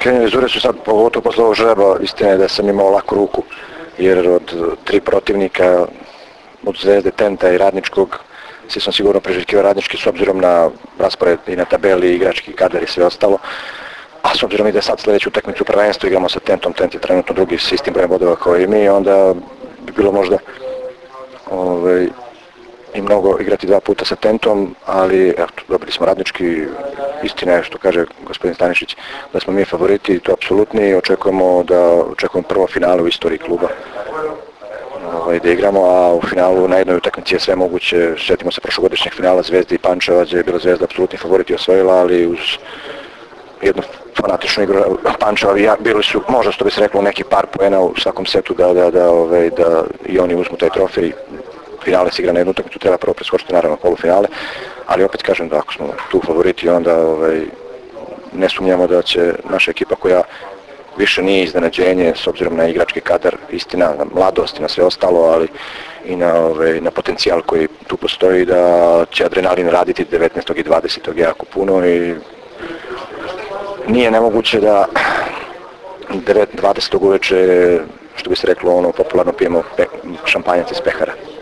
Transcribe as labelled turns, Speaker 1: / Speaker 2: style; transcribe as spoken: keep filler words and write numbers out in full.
Speaker 1: očekivanja vizure su sad, pogotovo posle ovog žreba, istina je da sam imao laku ruku, jer od tri protivnika, od Zvezde, Tenta i Radničkog, svi sam sigurno preželjkivao Radnički s obzirom na raspored i na tabeli, igrački kadar i sve ostalo. A s obzirom i da sad sljedeću utakmicu u prvenstvu igramo sa Tentom, Tent je trenutno drugi s istim brojem bodova kao i mi, onda bi bilo možda ovaj, i mnogo igrati dva puta sa Tentom, ali evo, dobili smo Radnički, istina je što kaže gospodin Stanišić, da smo mi favoriti i to apsolutni, očekujemo da očekujemo prvo finale u istoriji kluba ovaj, da igramo, a u finalu na jednoj utakmici je sve moguće. Sjetimo se prošlogodišnjeg finala Zvezde i Pančeva, gdje je bila Zvezda apsolutni favorit i osvojila, ali uz jednu fanatičnu igru Pančeva ja, bili su, možda što bi se reklo, neki par poena u svakom setu da, da, da, ovaj, da i oni uzmu taj trofej. Finale se igra na jednu utakmicu, treba prvo preskočiti naravno polufinale, ali opet kažem da ako smo tu favoriti, onda ovaj, ne sumnjamo da će naša ekipa, koja više nije iznenađenje s obzirom na igrački kadar, istina, na mladost i na sve ostalo, ali i na, ovaj, na potencijal koji tu postoji, da će adrenalin raditi devetnaestog i dvadesetog jako puno i nije nemoguće da dvadesetog uveče, što bi se reklo, ono popularno pijemo šampanjac iz pehara.